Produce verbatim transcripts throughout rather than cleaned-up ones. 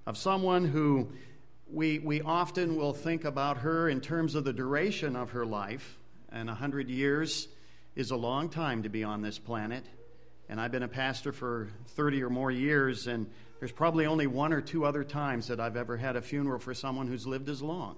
of someone who we, we often will think about her in terms of the duration of her life, and a hundred years is a long time to be on this planet. And I've been a pastor for thirty or more years, and there's probably only one or two other times that I've ever had a funeral for someone who's lived as long.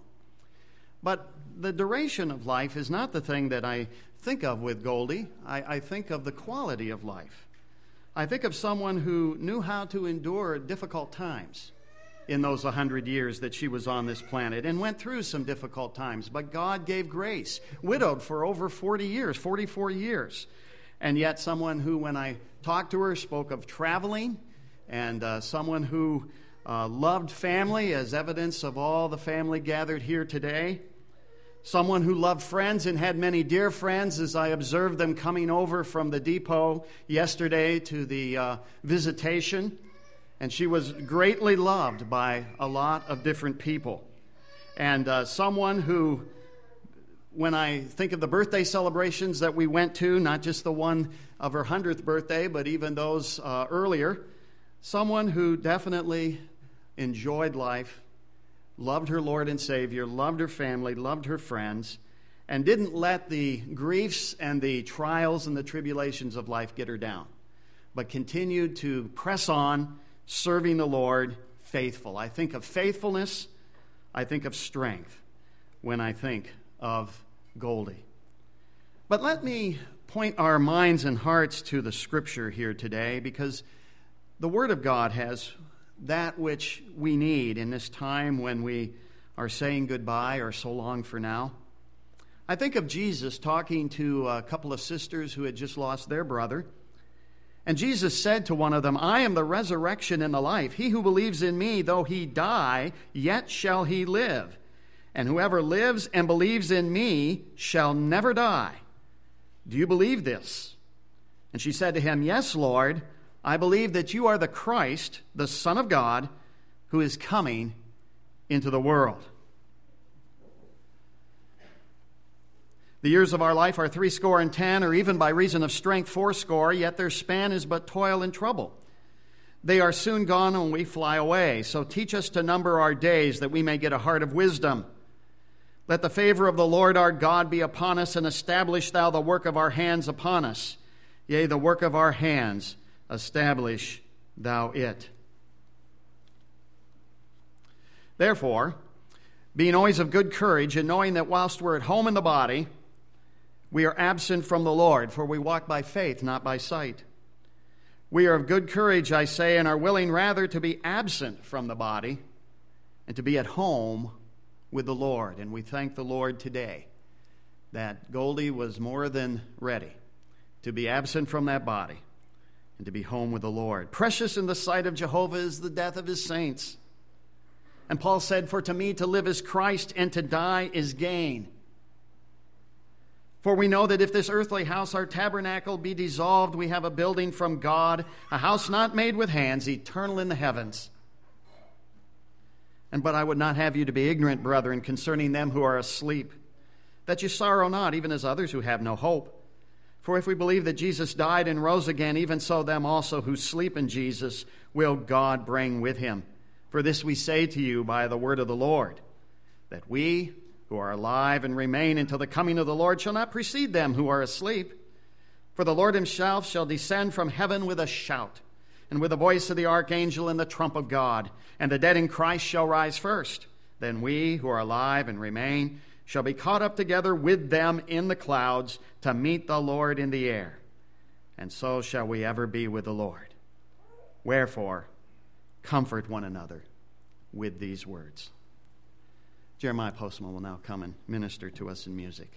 But the duration of life is not the thing that I think of with Goldie. I, I think of the quality of life. I think of someone who knew how to endure difficult times in those one hundred years that she was on this planet, and went through some difficult times. But God gave grace. Widowed for over forty years, forty-four years. And yet someone who, when I talked to her, spoke of traveling, and uh, someone who uh, loved family, as evidence of all the family gathered here today. Someone who loved friends and had many dear friends, as I observed them coming over from the depot yesterday to the uh, visitation. And she was greatly loved by a lot of different people. And uh, someone who, when I think of the birthday celebrations that we went to, not just the one of her hundredth birthday, but even those uh, earlier, someone who definitely enjoyed life, loved her Lord and Savior, loved her family, loved her friends, and didn't let the griefs and the trials and the tribulations of life get her down, but continued to press on, serving the Lord, faithful. I think of faithfulness, I think of strength when I think of Goldie. But let me point our minds and hearts to the Scripture here today, because the Word of God has that which we need in this time when we are saying goodbye or so long for now. I think of Jesus talking to a couple of sisters who had just lost their brother. And Jesus said to one of them, "I am the resurrection and the life. He who believes in me, though he die, yet shall he live. And whoever lives and believes in me shall never die. Do you believe this?" And she said to him, "Yes, Lord, I believe that you are the Christ, the Son of God, who is coming into the world." The years of our life are threescore and ten, or even by reason of strength fourscore, yet their span is but toil and trouble. They are soon gone when we fly away. So teach us to number our days, that we may get a heart of wisdom. Let the favor of the Lord our God be upon us, and establish thou the work of our hands upon us. Yea, the work of our hands, establish thou it. Therefore, being always of good courage, and knowing that whilst we're at home in the body, we are absent from the Lord, for we walk by faith, not by sight. We are of good courage, I say, and are willing rather to be absent from the body and to be at home with the Lord. And we thank the Lord today that Goldie was more than ready to be absent from that body and to be home with the Lord. Precious in the sight of Jehovah is the death of his saints. And Paul said, "For to me to live is Christ, and to die is gain." For we know that if this earthly house, our tabernacle, be dissolved, we have a building from God, a house not made with hands, eternal in the heavens. And but I would not have you to be ignorant, brethren, concerning them who are asleep, that you sorrow not, even as others who have no hope. For if we believe that Jesus died and rose again, even so them also who sleep in Jesus will God bring with him. For this we say to you by the word of the Lord, that we who are alive and remain until the coming of the Lord shall not precede them who are asleep. For the Lord himself shall descend from heaven with a shout, and with the voice of the archangel and the trump of God, and the dead in Christ shall rise first. Then we who are alive and remain shall be caught up together with them in the clouds to meet the Lord in the air. And so shall we ever be with the Lord. Wherefore, comfort one another with these words. Jeremiah Postma will now come and minister to us in music.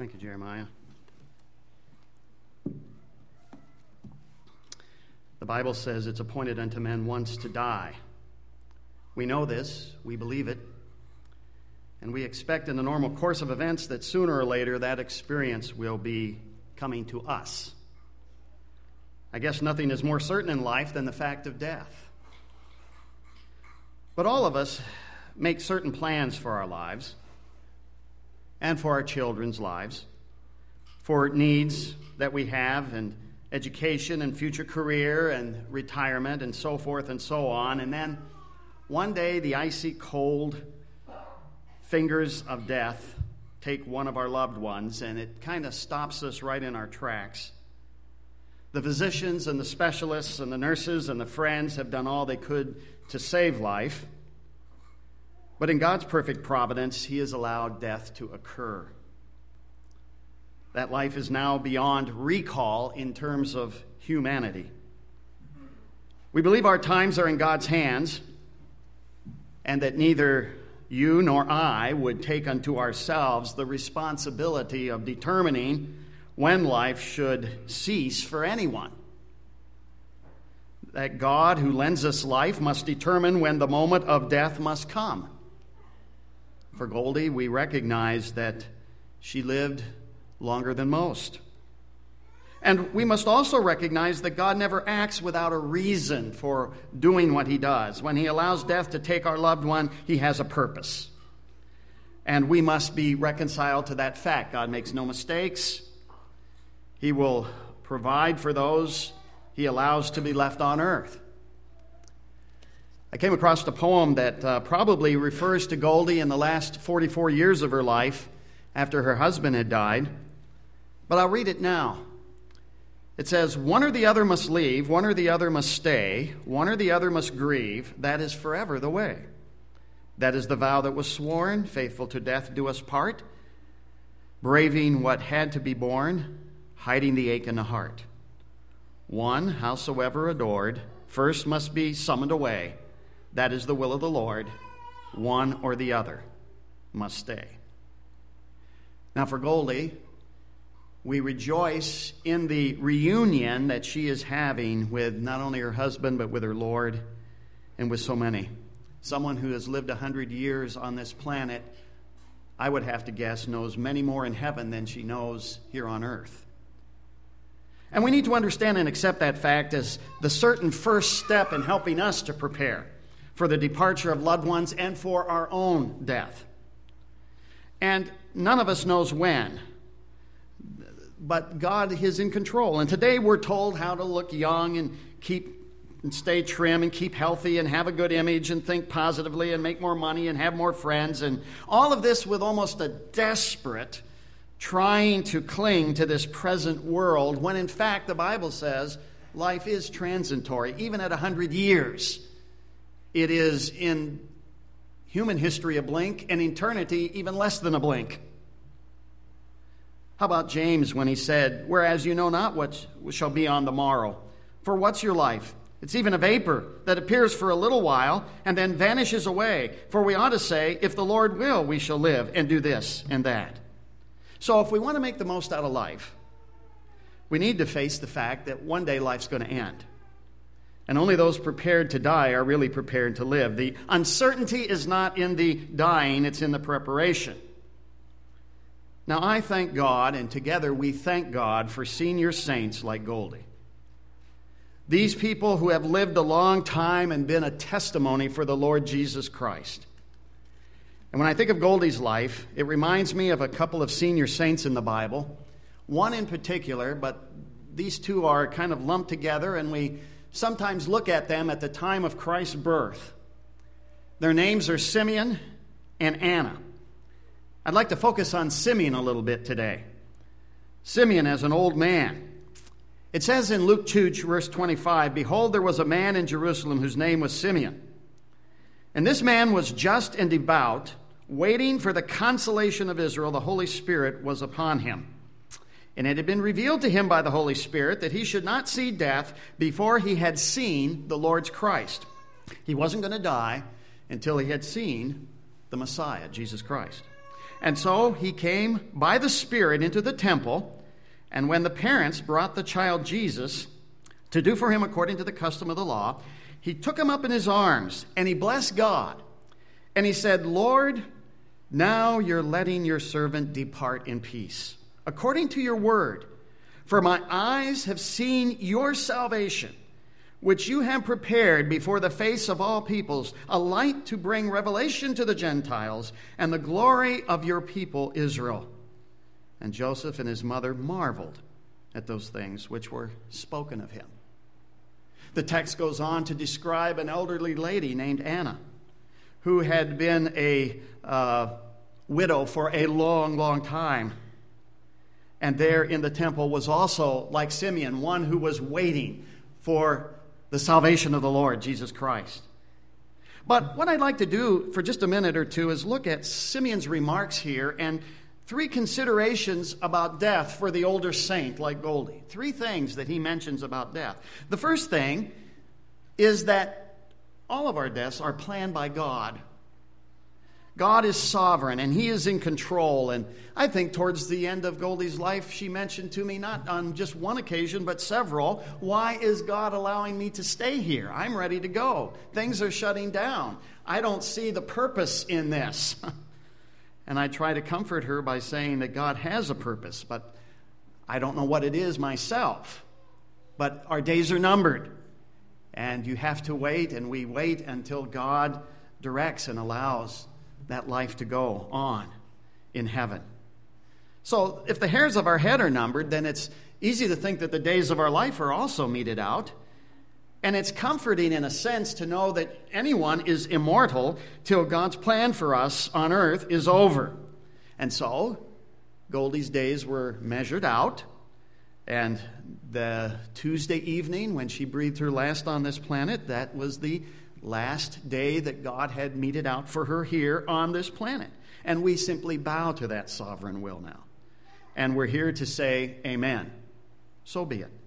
Thank you, Jeremiah. The Bible says it's appointed unto men once to die. We know this, we believe it, and we expect in the normal course of events that sooner or later that experience will be coming to us. I guess nothing is more certain in life than the fact of death. But all of us make certain plans for our lives and for our children's lives, for needs that we have and education and future career and retirement and so forth and so on. And then one day the icy cold fingers of death take one of our loved ones, and it kind of stops us right in our tracks. The physicians and the specialists and the nurses and the friends have done all they could to save life. But in God's perfect providence, He has allowed death to occur. That life is now beyond recall in terms of humanity. We believe our times are in God's hands, and that neither you nor I would take unto ourselves the responsibility of determining when life should cease for anyone. That God, who lends us life, must determine when the moment of death must come. For Goldie, we recognize that she lived longer than most. And we must also recognize that God never acts without a reason for doing what He does. When He allows death to take our loved one, He has a purpose. And we must be reconciled to that fact. God makes no mistakes. He will provide for those He allows to be left on earth. I came across a poem that uh, probably refers to Goldie in the last forty-four years of her life after her husband had died. But I'll read it now. It says, "One or the other must leave, one or the other must stay, one or the other must grieve. That is forever the way. That is the vow that was sworn, faithful to death do us part, braving what had to be borne, hiding the ache in the heart. One, howsoever adored, first must be summoned away. That is the will of the Lord. One or the other must stay." Now for Goldie, we rejoice in the reunion that she is having with not only her husband, but with her Lord and with so many. Someone who has lived a hundred years on this planet, I would have to guess, knows many more in heaven than she knows here on earth. And we need to understand and accept that fact as the certain first step in helping us to prepare for the departure of loved ones and for our own death. And none of us knows when, but God is in control. And today we're told how to look young and keep and stay trim and keep healthy and have a good image and think positively and make more money and have more friends, and all of this with almost a desperate trying to cling to this present world, when in fact the Bible says life is transitory. Even at a hundred years, it is in human history a blink, and eternity even less than a blink. How about James when he said, "Whereas you know not what shall be on the morrow. For what's your life? It's even a vapor that appears for a little while and then vanishes away. For we ought to say, if the Lord will, we shall live and do this and that." So if we want to make the most out of life, we need to face the fact that one day life's going to end. And only those prepared to die are really prepared to live. The uncertainty is not in the dying, it's in the preparation. Now, I thank God, and together we thank God for senior saints like Goldie. These people who have lived a long time and been a testimony for the Lord Jesus Christ. And when I think of Goldie's life, it reminds me of a couple of senior saints in the Bible. One in particular, but these two are kind of lumped together, and we sometimes look at them at the time of Christ's birth. Their names are Simeon and Anna. I'd like to focus on Simeon a little bit today. Simeon as an old man. It says in Luke two, verse twenty-five, "Behold, there was a man in Jerusalem whose name was Simeon. And this man was just and devout, waiting for the consolation of Israel. The Holy Spirit was upon him. And it had been revealed to him by the Holy Spirit that he should not see death before he had seen the Lord's Christ." He wasn't going to die until he had seen the Messiah, Jesus Christ. And so he came by the Spirit into the temple, and when the parents brought the child Jesus to do for him according to the custom of the law, he took him up in his arms, and he blessed God. And he said, Lord, now you're letting your servant depart in peace, according to your word. For my eyes have seen your salvation, which you have prepared before the face of all peoples, a light to bring revelation to the Gentiles and the glory of your people Israel. And Joseph and his mother marveled at those things which were spoken of him. The text goes on to describe an elderly lady named Anna, who had been a uh, widow for a long, long time. And there in the temple was also, like Simeon, one who was waiting for the salvation of the Lord, Jesus Christ. But what I'd like to do for just a minute or two is look at Simeon's remarks here and three considerations about death for the older saint like Goldie. Three things that he mentions about death. The first thing is that all of our deaths are planned by God. God is sovereign, and he is in control. And I think towards the end of Goldie's life, she mentioned to me, not on just one occasion, but several, why is God allowing me to stay here? I'm ready to go. Things are shutting down. I don't see the purpose in this. And I try to comfort her by saying that God has a purpose, but I don't know what it is myself. But our days are numbered, and you have to wait, and we wait until God directs and allows that life to go on in heaven. So if the hairs of our head are numbered, then it's easy to think that the days of our life are also meted out. And it's comforting in a sense to know that anyone is immortal till God's plan for us on earth is over. And so Goldie's days were measured out. And the Tuesday evening when she breathed her last on this planet, that was the last day that God had meted out for her here on this planet. And we simply bow to that sovereign will now. And we're here to say, amen. So be it.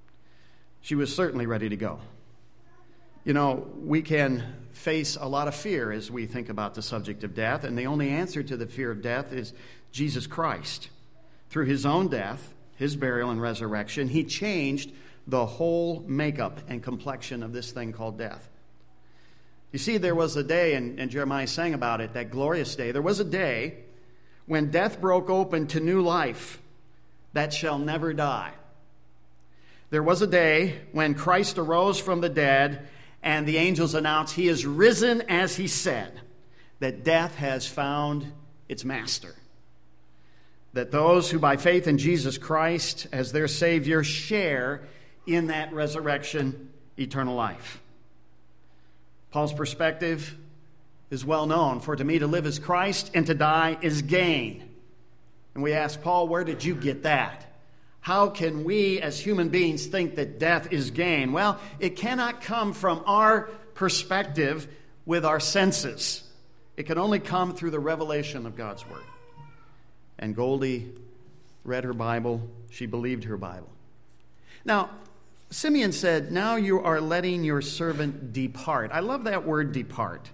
She was certainly ready to go. You know, we can face a lot of fear as we think about the subject of death, and the only answer to the fear of death is Jesus Christ. Through his own death, his burial and resurrection, he changed the whole makeup and complexion of this thing called death. You see, there was a day, and, and Jeremiah sang about it, that glorious day. There was a day when death broke open to new life that shall never die. There was a day when Christ arose from the dead, and the angels announced he is risen as he said, that death has found its master. That those who by faith in Jesus Christ as their Savior share in that resurrection, eternal life. Paul's perspective is well known. For to me to live is Christ, and to die is gain. And we ask Paul, where did you get that? How can we as human beings think that death is gain? Well, it cannot come from our perspective with our senses. It can only come through the revelation of God's Word. And Goldie read her Bible. She believed her Bible. Now, Simeon said, now you are letting your servant depart. I love that word, depart.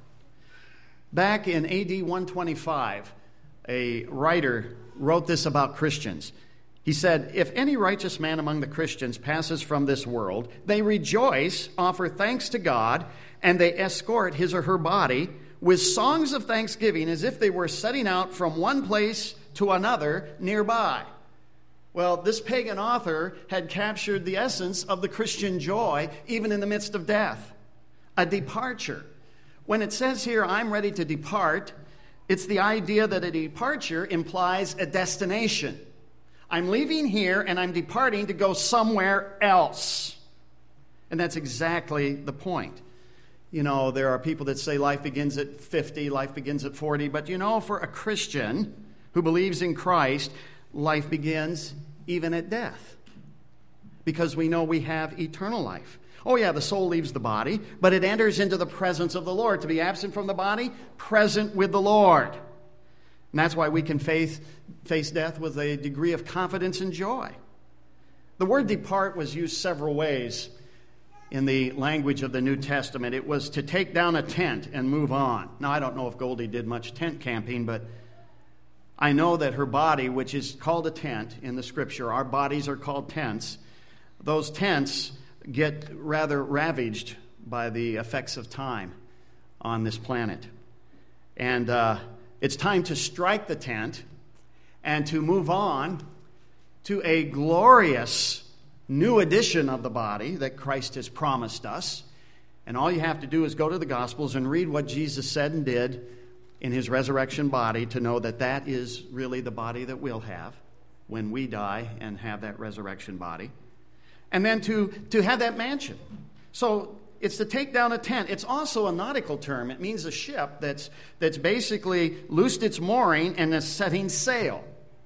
Back in A D one twenty-five, a writer wrote this about Christians. He said, if any righteous man among the Christians passes from this world, they rejoice, offer thanks to God, and they escort his or her body with songs of thanksgiving as if they were setting out from one place to another nearby. Well, this pagan author had captured the essence of the Christian joy, even in the midst of death. A departure. When it says here, I'm ready to depart, it's the idea that a departure implies a destination. I'm leaving here and I'm departing to go somewhere else. And that's exactly the point. You know, there are people that say life begins at fifty, life begins at forty. But you know, for a Christian who believes in Christ, life begins even at death, because we know we have eternal life. Oh yeah, the soul leaves the body, but it enters into the presence of the Lord. To be absent from the body, present with the Lord. And that's why we can face, face death with a degree of confidence and joy. The word depart was used several ways in the language of the New Testament. It was to take down a tent and move on. Now, I don't know if Goldie did much tent camping, but I know that her body, which is called a tent in the Scripture, our bodies are called tents, those tents get rather ravaged by the effects of time on this planet. And uh, it's time to strike the tent and to move on to a glorious new edition of the body that Christ has promised us. And all you have to do is go to the Gospels and read what Jesus said and did in his resurrection body to know that that is really the body that we'll have when we die and have that resurrection body. And then to, to have that mansion. So it's to take down a tent. It's also a nautical term. It means a ship that's, that's basically loosed its mooring and is setting sail.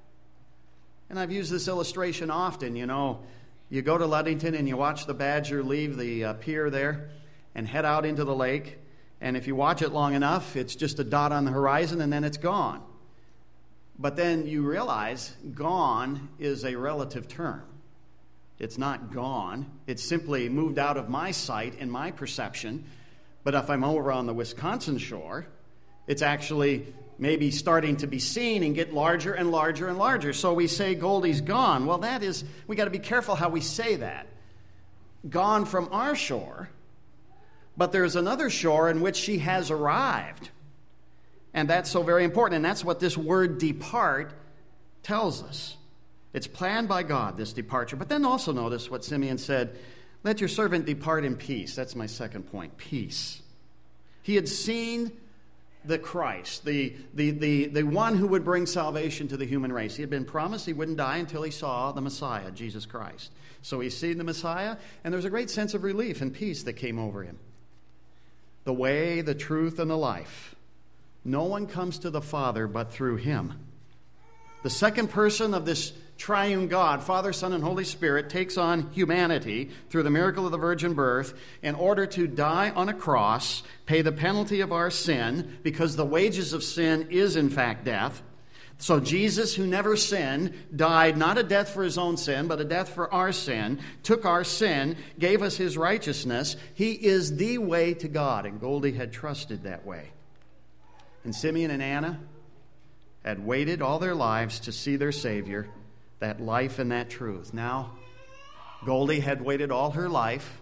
And I've used this illustration often. You know, you go to Ludington and you watch the Badger leave the uh, pier there and head out into the lake. And if you watch it long enough, it's just a dot on the horizon and then it's gone. But then you realize gone is a relative term. It's not gone. It's simply moved out of my sight and my perception. But if I'm over on the Wisconsin shore, it's actually maybe starting to be seen and get larger and larger and larger. So we say Goldie's gone. Well, that is, we got to be careful how we say that. Gone from our shore, but there's another shore in which she has arrived. And that's so very important. And that's what this word depart tells us. It's planned by God, this departure. But then also notice what Simeon said, let your servant depart in peace. That's my second point, peace. He had seen the Christ, the, the, the, the one who would bring salvation to the human race. He had been promised he wouldn't die until he saw the Messiah, Jesus Christ. So he's seen the Messiah, and there's a great sense of relief and peace that came over him. The way, the truth, and the life. No one comes to the Father but through him. The second person of this triune God, Father, Son, and Holy Spirit, takes on humanity through the miracle of the virgin birth in order to die on a cross, pay the penalty of our sin, because the wages of sin is in fact death. So Jesus, who never sinned, died not a death for his own sin, but a death for our sin, took our sin, gave us his righteousness. He is the way to God, and Goldie had trusted that way. And Simeon and Anna had waited all their lives to see their Savior, that life and that truth. Now, Goldie had waited all her life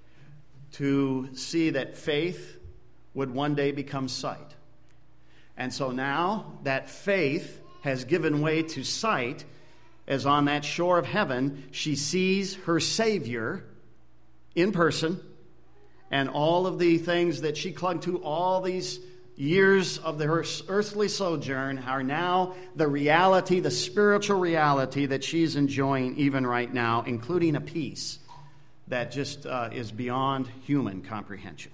to see that faith would one day become sight. And so now that faith has given way to sight, as on that shore of heaven, she sees her Savior in person, and all of the things that she clung to all these years of the, her earthly sojourn are now the reality, the spiritual reality that she's enjoying even right now, including a peace that just uh, is beyond human comprehension.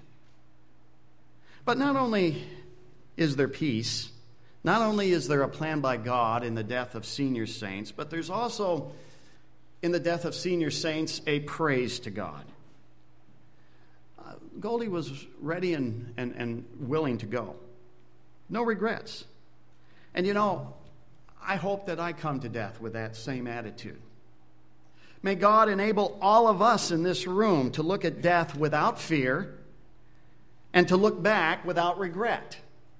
But not only is there peace, not only is there a plan by God in the death of senior saints, but there's also in the death of senior saints a praise to God. Goldie was ready and, and, and willing to go. No regrets. And you know, I hope that I come to death with that same attitude. May God enable all of us in this room to look at death without fear and to look back without regret.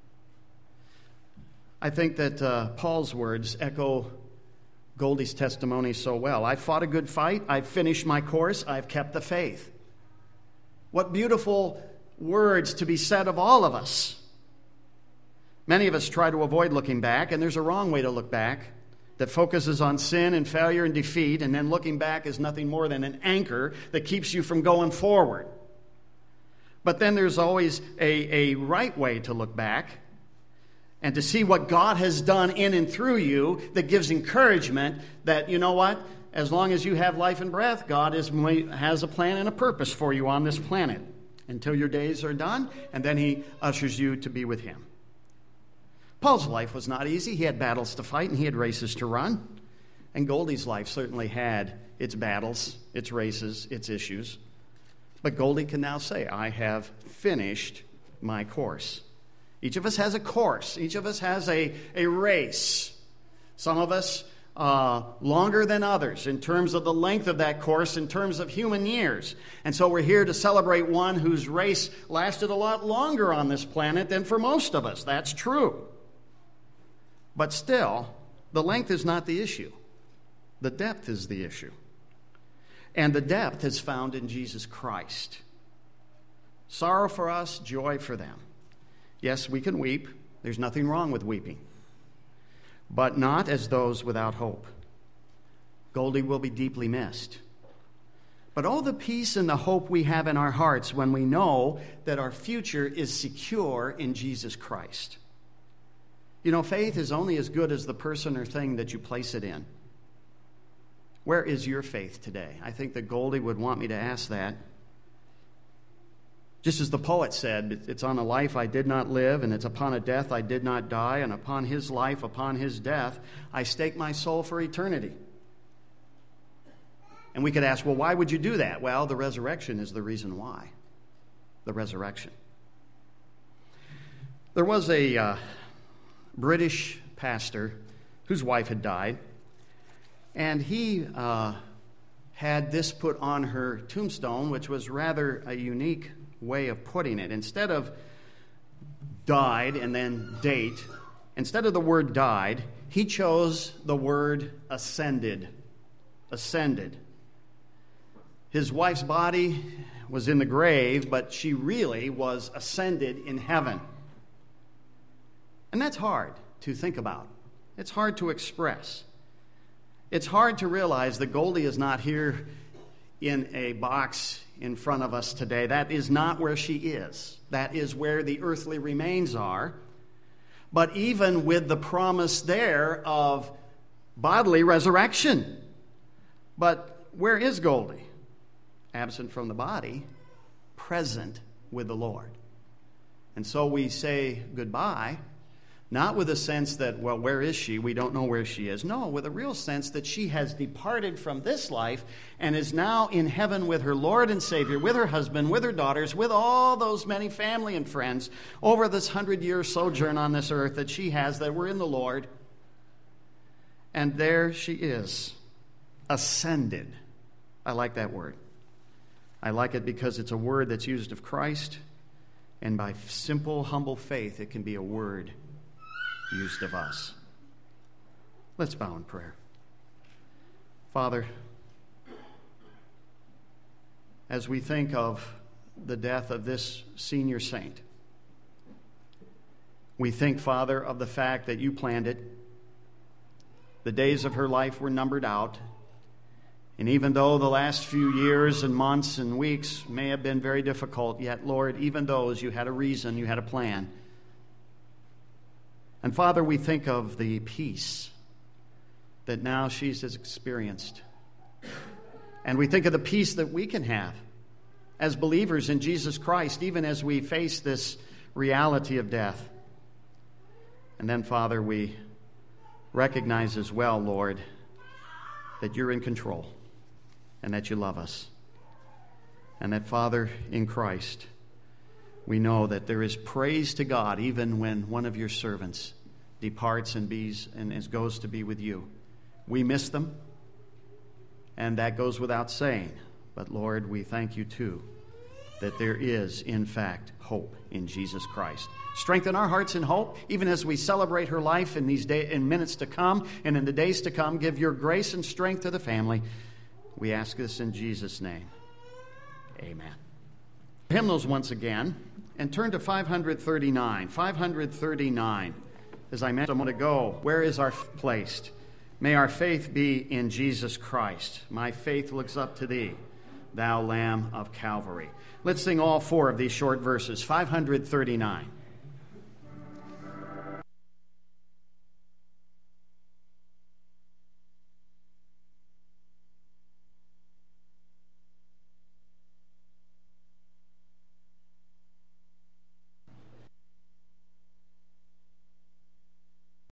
I think that uh, Paul's words echo Goldie's testimony so well. I fought a good fight. I've finished my course. I've kept the faith. What beautiful words to be said of all of us. Many of us try to avoid looking back, and there's a wrong way to look back that focuses on sin and failure and defeat, and then looking back is nothing more than an anchor that keeps you from going forward. But then there's always a, a right way to look back and to see what God has done in and through you that gives encouragement that, you know what? As long as you have life and breath, God is, has a plan and a purpose for you on this planet until your days are done, and then he ushers you to be with him. Paul's life was not easy. He had battles to fight, and he had races to run. And Goldie's life certainly had its battles, its races, its issues. But Goldie can now say, I have finished my course. Each of us has a course. Each of us has a, a race. Some of us Uh, longer than others in terms of the length of that course, in terms of human years. And so we're here to celebrate one whose race lasted a lot longer on this planet than for most of us. That's true. But still, the length is not the issue. The depth is the issue. And the depth is found in Jesus Christ. Sorrow for us, joy for them. Yes, we can weep. There's nothing wrong with weeping. But not as those without hope. Goldie will be deeply missed. But oh, the peace and the hope we have in our hearts when we know that our future is secure in Jesus Christ. You know, faith is only as good as the person or thing that you place it in. Where is your faith today? I think that Goldie would want me to ask that. Just as the poet said, it's on a life I did not live, and it's upon a death I did not die, and upon his life, upon his death, I stake my soul for eternity. And we could ask, well, why would you do that? Well, the resurrection is the reason why. The resurrection. There was a uh, British pastor whose wife had died, and he uh, had this put on her tombstone, which was rather a unique way of putting it. Instead of died and then date, instead of the word died, he chose the word ascended. Ascended. His wife's body was in the grave, but she really was ascended in heaven. And that's hard to think about. It's hard to express. It's hard to realize that Goldie is not here in a box in front of us today. That is not where she is. That is where the earthly remains are. But even with the promise there of bodily resurrection. But where is Goldie? Absent from the body, present with the Lord. And so we say goodbye, not with a sense that, well, where is she? We don't know where she is. No, with a real sense that she has departed from this life and is now in heaven with her Lord and Savior, with her husband, with her daughters, with all those many family and friends over this hundred-year sojourn on this earth that she has, that were in the Lord. And there she is, ascended. I like that word. I like it because it's a word that's used of Christ, and by simple, humble faith, it can be a word used of us. Let's bow in prayer. Father, as we think of the death of this senior saint, we think, Father, of the fact that you planned it. The days of her life were numbered out. And even though the last few years and months and weeks may have been very difficult, yet, Lord, even those, you had a reason, you had a plan. And Father, we think of the peace that now she's experienced. And we think of the peace that we can have as believers in Jesus Christ, even as we face this reality of death. And then, Father, we recognize as well, Lord, that you're in control and that you love us. And that, Father, in Christ, we know that there is praise to God even when one of your servants departs and, bees, and is, goes to be with you. We miss them, and that goes without saying. But, Lord, we thank you, too, that there is, in fact, hope in Jesus Christ. Strengthen our hearts in hope, even as we celebrate her life in these day, in minutes to come and in the days to come. Give your grace and strength to the family. We ask this in Jesus' name. Amen. Hymnals once again, and turn to five thirty-nine. five thirty-nine. As I mentioned a moment ago, where is our faith placed? May our faith be in Jesus Christ. My faith looks up to thee, thou Lamb of Calvary. Let's sing all four of these short verses. five thirty-nine.